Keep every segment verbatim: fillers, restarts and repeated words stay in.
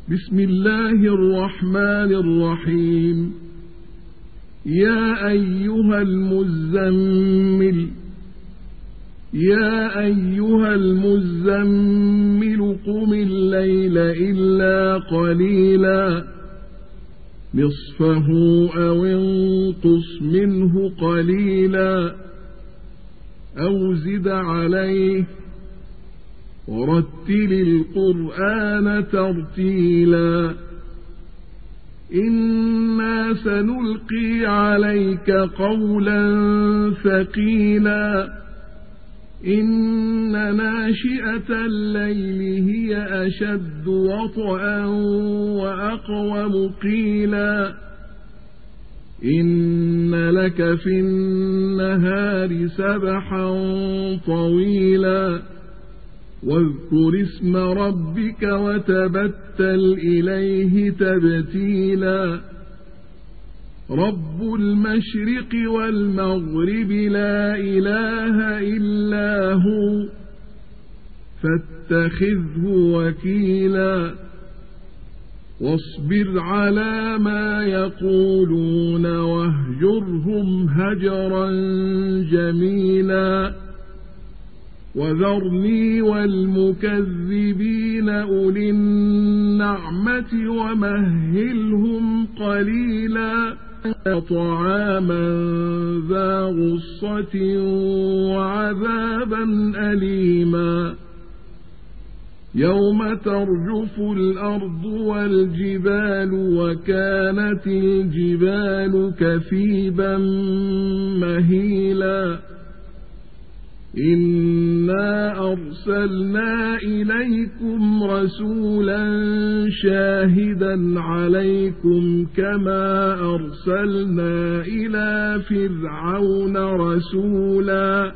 بسم الله الرحمن الرحيم يا أيها المزمل يا أيها المزمل قم الليل إلا قليلا نصفه أو انقص منه قليلا أو زد عليه ورتل القرآن ترتيلا إنا سنلقي عليك قولا ثقيلا إن ناشئة الليل هي أشد وطئا وأقوم قيلا إن لك في النهار سبحا طويلا واذكر اسم ربك وتبتل إليه تبتيلا رب المشرق والمغرب لا إله إلا هو فاتخذه وكيلا واصبر على ما يقولون واهجرهم هجرا جميلا وذرني والمكذبين أولي النعمة ومهلهم قليلا طعاما ذا غصة وعذابا أليما يوم ترجف الأرض والجبال وكانت الجبال كثيبا مهيلا إنا أرسلنا إليكم رسولا شاهدا عليكم كما أرسلنا إلى فرعون رسولا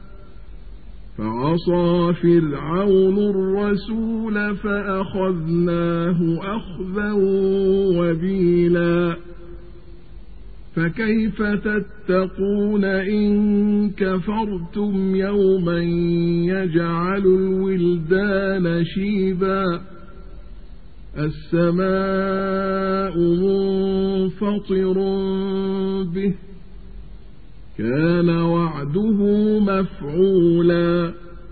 فعصى فرعون الرسول فأخذناه أخذا وبيلا فكيف تتقون إن كفرتم يوما يجعل الولدان شيبا السماء منفطر به كان وعده مفعولا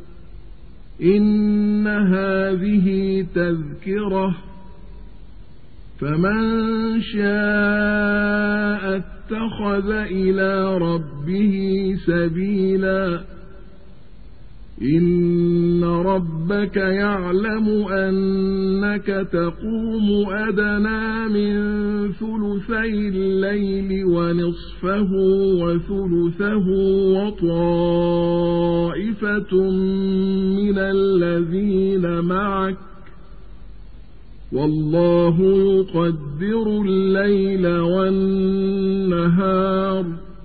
إن هذه تذكرة فمن شاء اتخذ إلى ربه سبيلا إن ربك يعلم أنك تقوم أدنى من ثلثي الليل ونصفه وثلثه وطائفة من الذين معك والله يقدر الليل والنهار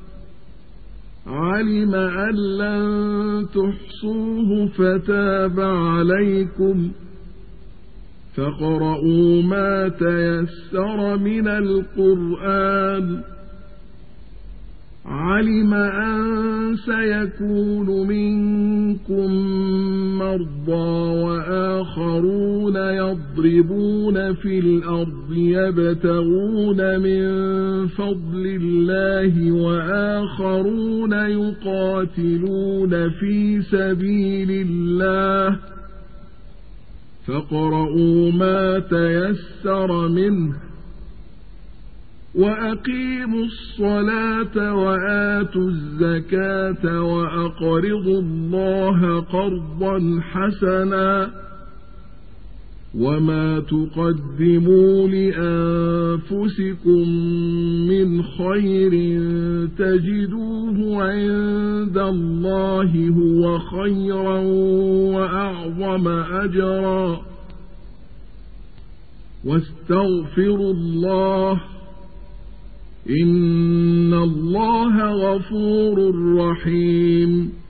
علم أن لن تحصوه فتاب عليكم فاقرؤوا ما تيسر من القرآن علم أن سيكون منكم مرضى وآخرون يضربون في الأرض يبتغون من فضل الله وآخرون يقاتلون في سبيل الله فاقرؤوا ما تيسر منه وأقيموا الصلاة وآتوا الزكاة وأقرضوا الله قرضا حسنا وما تقدموا لأنفسكم من خير تجدوه عند الله هو خيرا وأعظم أجرا واستغفروا الله إن الله غفور رحيم